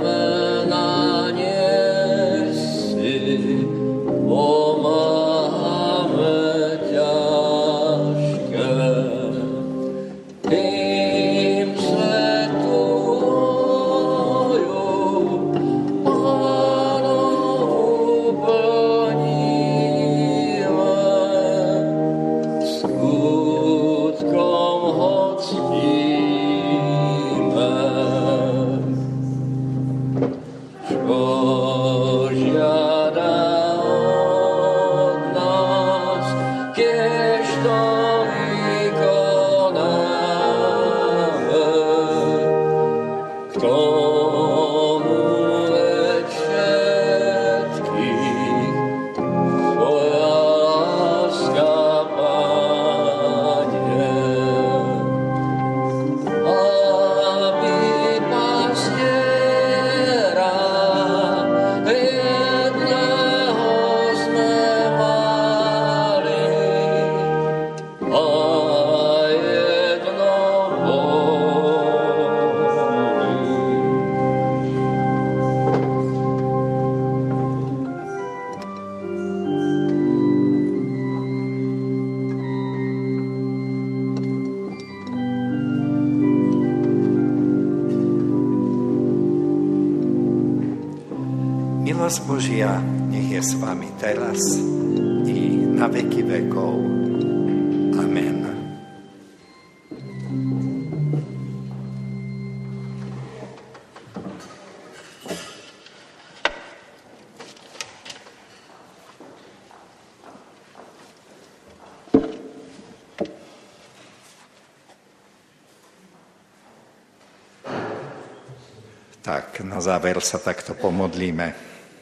Skutkom ho ctíme. Milosť Božia nech je s vami teraz i na veky vekov. Amen. Tak, na záver sa takto pomodlíme.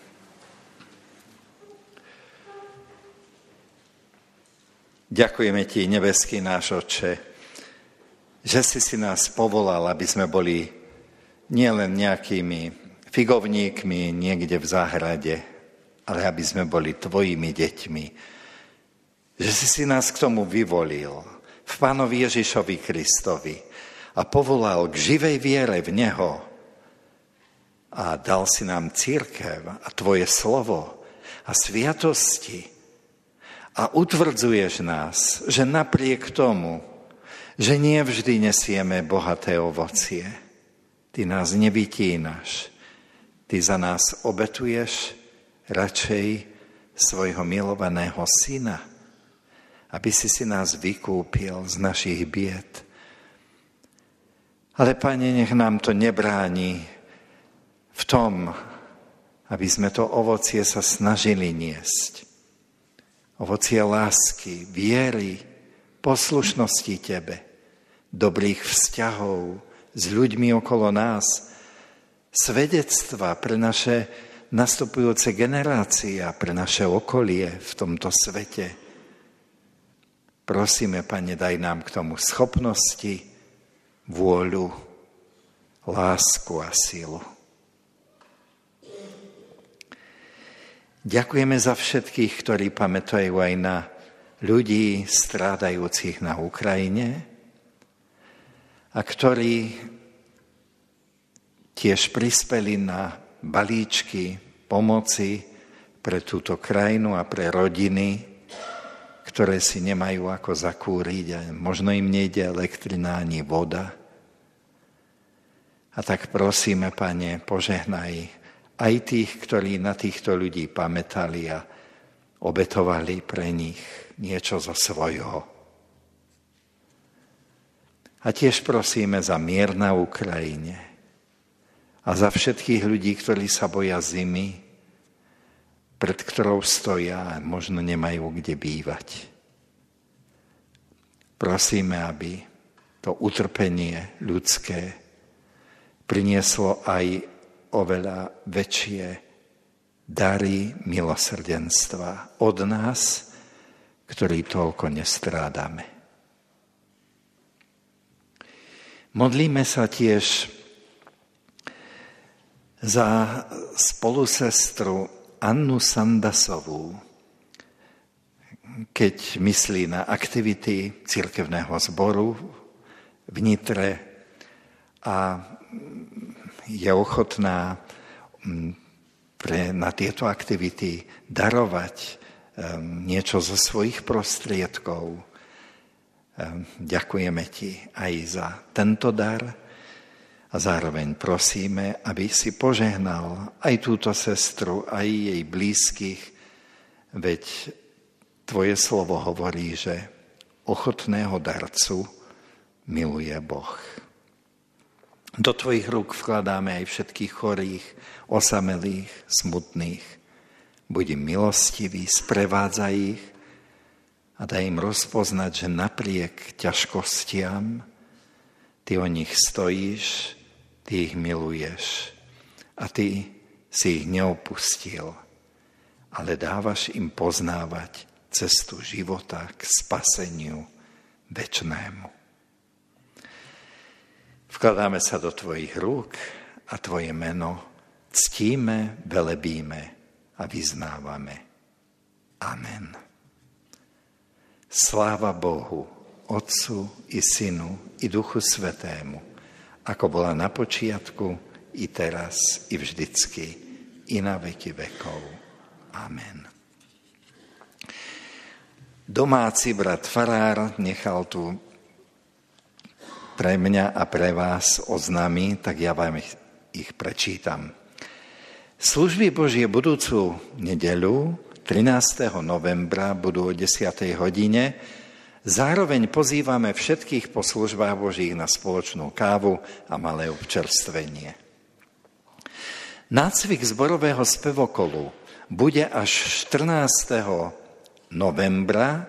Ďakujeme ti, nebeský náš Otče, že si nás povolal, aby sme boli nielen nejakými figovníkmi niekde v záhrade, ale aby sme boli tvojimi deťmi. Že si nás k tomu vyvolil v Pánovi Ježišovi Kristovi a povolal k živej viere v Neho, a dal si nám cirkev a tvoje slovo a sviatosti a utvrdzuješ nás, že napriek tomu, že nie vždy nesieme bohaté ovocie, ty nás nevytínaš, ty za nás obetuješ radšej svojho milovaného syna, aby si nás vykúpil z našich bied. Ale Pane, nech nám to nebráni v tom, aby sme to ovocie sa snažili niesť. Ovocie lásky, viery, poslušnosti Tebe, dobrých vzťahov s ľuďmi okolo nás, svedectva pre naše nastupujúce generácie a pre naše okolie v tomto svete. Prosíme, Pane, daj nám k tomu schopnosti, vôľu, lásku a silu. Ďakujeme za všetkých, ktorí pamätajú aj na ľudí strádajúcich na Ukrajine a ktorí tiež prispeli na balíčky pomoci pre túto krajinu a pre rodiny, ktoré si nemajú ako zakúriť a možno im nejde elektrina ani voda. A tak prosíme, Pane, požehnaj aj tých, ktorí na týchto ľudí pamätali a obetovali pre nich niečo zo svojho. A tiež prosíme za mier na Ukrajine a za všetkých ľudí, ktorí sa boja zimy, pred ktorou stoja a možno nemajú kde bývať. Prosíme, aby to utrpenie ľudské prinieslo aj oveľa väčšie dary milosrdenstva od nás, ktorí toľko nestrádame. Modlíme sa tiež za spolusestru Annu Sandasovú, keď myslí na aktivity cirkevného zboru v Nitre a je ochotná na tieto aktivity darovať niečo zo svojich prostriedkov. Ďakujeme ti aj za tento dar a zároveň prosíme, aby si požehnal aj túto sestru, aj jej blízkych, veď tvoje slovo hovorí, že ochotného darcu miluje Boh. Do tvojich rúk vkladáme aj všetkých chorých, osamelých, smutných. Buď im milostivý, sprevádzaj ich a daj im rozpoznať, že napriek ťažkostiam ty o nich stojíš, ty ich miluješ a ty si ich neopustil, ale dávaš im poznávať cestu života k spaseniu večnému. Vkladáme sa do tvojich rúk a tvoje meno ctíme, velebíme a vyznávame. Amen. Sláva Bohu, Otcu i Synu i Duchu Svätému, ako bola na počiatku, i teraz, i vždycky, i na veky vekov. Amen. Domáci brat farár nechal tu pre mňa a pre vás oznámy, tak ja vám ich prečítam. Služby Božie budúcu nedeľu 13. novembra budú o 10. hodine. Zároveň pozývame všetkých po službách Božích na spoločnú kávu a malé občerstvenie. Nácvik zborového spevokolu bude až 14. novembra,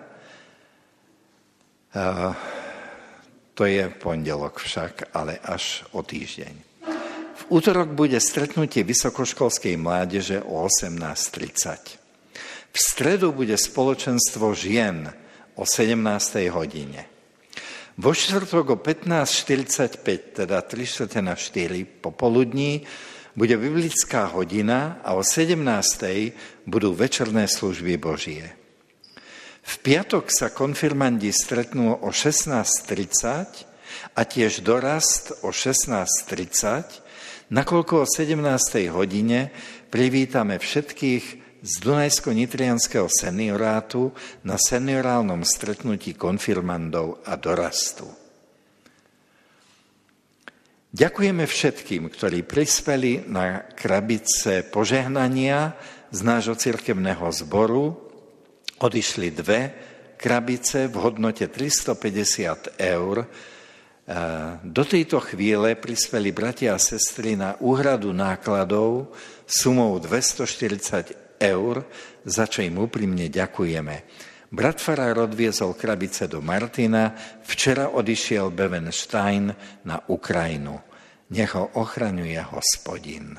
to je pondelok však, ale až o týždeň. V útorok bude stretnutie vysokoškolskej mládeže o 18:30. V stredu bude spoločenstvo žien o 17. hodine. Vo štvrtok o 15:45, teda 3:45 popoludní, bude biblická hodina a o 17:00 budú večerné služby Božie. V piatok sa konfirmandi stretnú o 16:30 a tiež dorast o 16:30, nakoľko o 17:00 hodine privítame všetkých z Dunajsko-Nitrianskeho seniorátu na seniorálnom stretnutí konfirmandov a dorastu. Ďakujeme všetkým, ktorí prispeli na krabice požehnania z nášho cirkevného zboru. Odišli 2 krabice v hodnote 350 €. Do tejto chvíle prispeli bratia a sestry na úhradu nákladov sumou 240 €, za čo im úprimne ďakujeme. Brat farár odviezol krabice do Martina, včera odišiel Beven Stein na Ukrajinu. Nech ho ochraňuje Hospodin.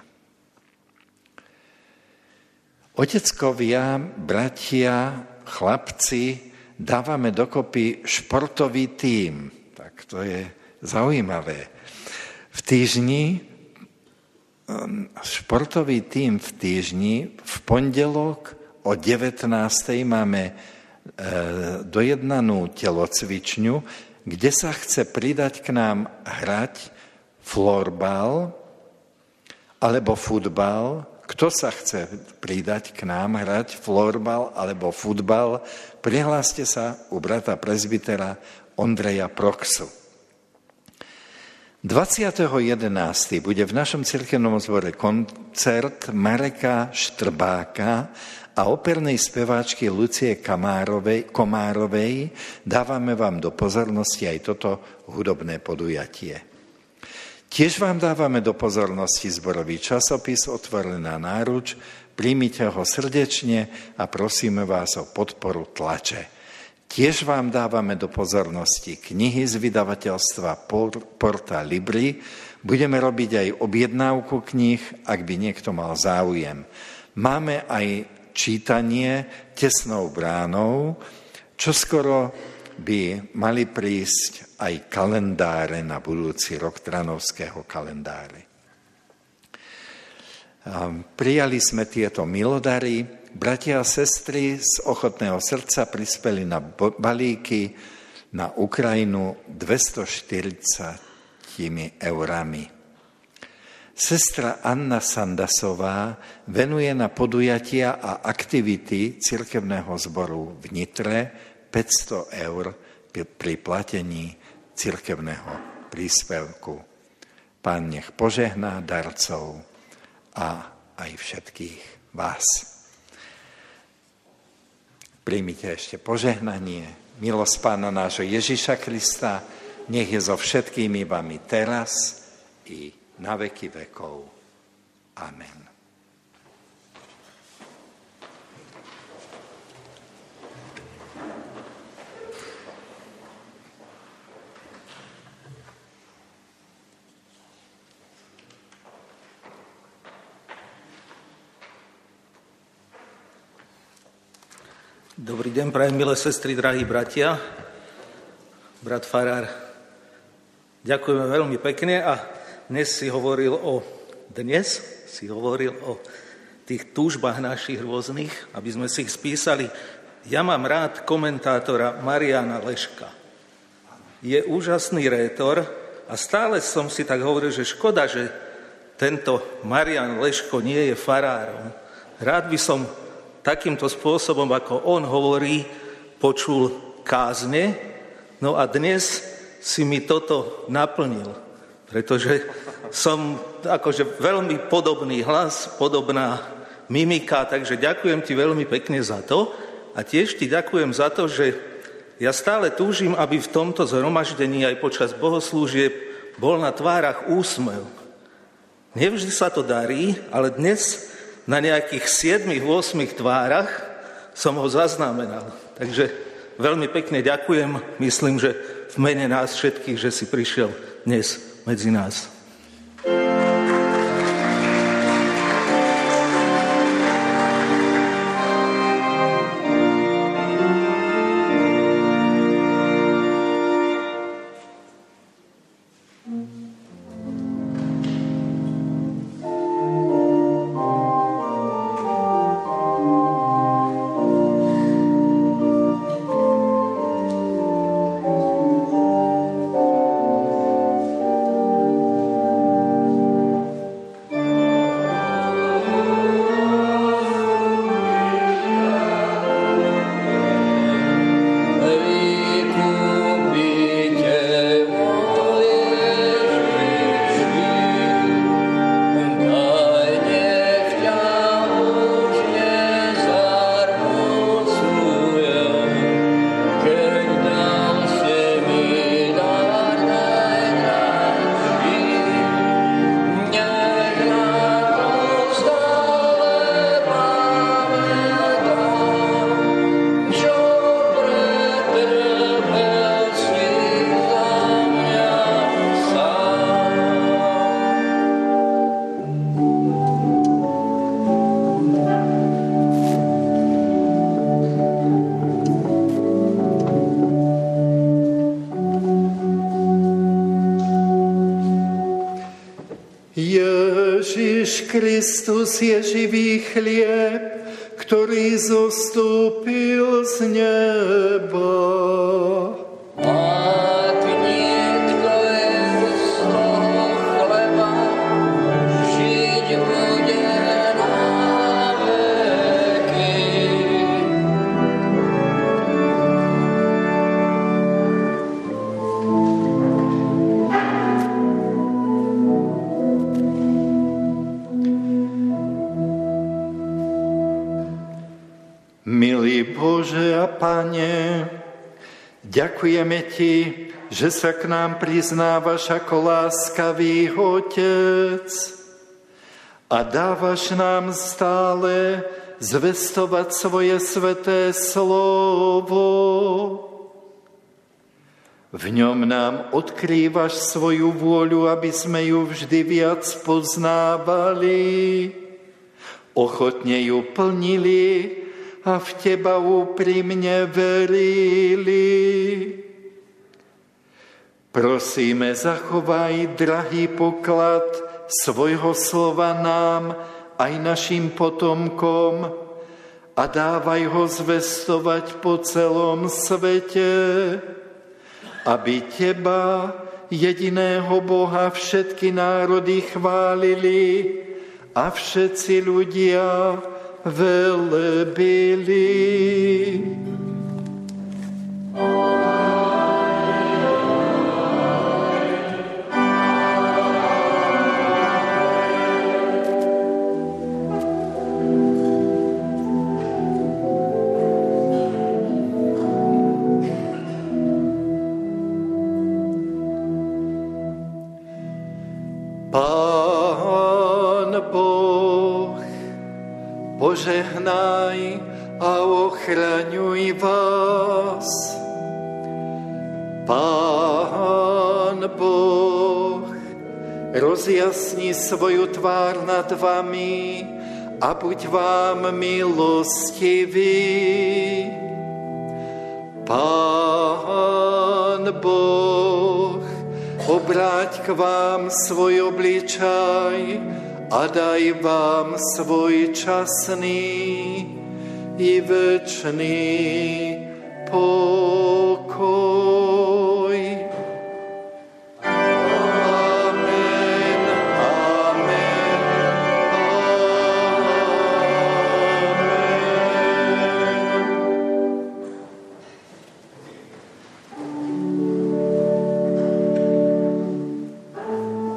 Oteckovia, bratia, chlapci, dávame dokopy športový tím. Tak to je zaujímavé. V týždni, športový tím v týždni, v pondelok o 19:00 máme dojednanú telocvičňu, kde sa chce pridať k nám hrať florbal alebo futbal. Kto sa chce pridať k nám hrať florbal alebo futbal, prihláste sa u brata prezbitera Ondreja Proxu. 20.11. bude v našom cirkevnom zbore koncert Mareka Štrbáka a opernej speváčky Lucie Komárovej. Dávame vám do pozornosti aj toto hudobné podujatie. Tiež vám dávame do pozornosti zborový časopis Otvorená náruč. Príjmite ho srdečne a prosíme vás o podporu tlače. Tiež vám dávame do pozornosti knihy z vydavateľstva Porta Libri. Budeme robiť aj objednávku kníh, ak by niekto mal záujem. Máme aj čítanie Tesnou bránou, čoskoro by mali prísť aj kalendáre na budúci rok, Tranovského kalendáre. Prijali sme tieto milodary. Bratia a sestry z ochotného srdca prispeli na balíky na Ukrajinu 240 €. Sestra Anna Sandasová venuje na podujatia a aktivity cirkevného zboru v Nitre 500 € pri platení cirkevného príspevku. Pán nech požehná darcov a aj všetkých vás. Príjmite ešte požehnanie. Milosť Pána nášho Ježiša Krista nech je so všetkými vami teraz i na veky vekov. Amen. Dobrý deň, prajem, milé sestry, drahí bratia. Brat farár, ďakujeme veľmi pekne a dnes si hovoril o tých túžbách našich rôznych, aby sme si ich spísali. Ja mám rád komentátora Mariana Leška. Je úžasný rétor a stále som si tak hovoril, že škoda, že tento Marian Leško nie je farárom. Rád by som takýmto spôsobom, ako on hovorí, počul kázne. No a dnes si mi toto naplnil, pretože som akože veľmi podobný hlas, podobná mimika, takže ďakujem ti veľmi pekne za to a tiež ti ďakujem za to, že ja stále túžim, aby v tomto zhromaždení aj počas bohoslúžieb bol na tvárach úsmev. Nevždy sa to darí, ale dnes na nejakých 7-8 tvárach som ho zaznamenal. Takže veľmi pekne ďakujem, myslím, že v mene nás všetkých, že si prišiel dnes medzi nás. Kristus je živý chlieb, ktorý zostúpil z neba. Ak niekto je z toho chleba, žiť bude na veky. Milý Bože a Pane, ďakujeme Ti, že sa k nám priznávaš ako láskavý Otec a dávaš nám stále zvestovať svoje sveté slovo. V ňom nám odkrývaš svoju vôľu, aby sme ju vždy viac poznávali, ochotne ju plnili a v Teba úprimne verili. Prosíme, zachovaj drahý poklad svojho slova nám aj našim potomkom a dávaj ho zvestovať po celom svete, aby Teba, jediného Boha, všetky národy chválili a všetci ľudia velebili. Pán Boh, požehnaj a ochraňuj vás. Pán Boh, rozjasni svoju tvár nad vami a buď vám milostivý. Pán Boh, obráť k vám svoj obličaj a daj vám svoj časný i večný pokoj. Amen, amen, amen. 「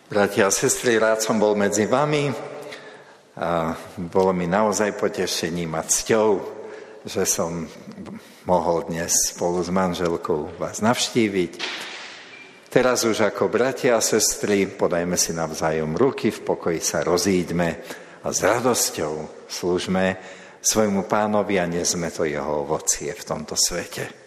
Bratia a sestry, rád som bol medzi vami a bolo mi naozaj potešením a cťou, že som mohol dnes spolu s manželkou vás navštíviť. Teraz už ako bratia a sestry podajme si navzájom ruky, v pokoji sa rozíďme a s radosťou slúžme svojmu Pánovi a nesme to jeho ovocie v tomto svete.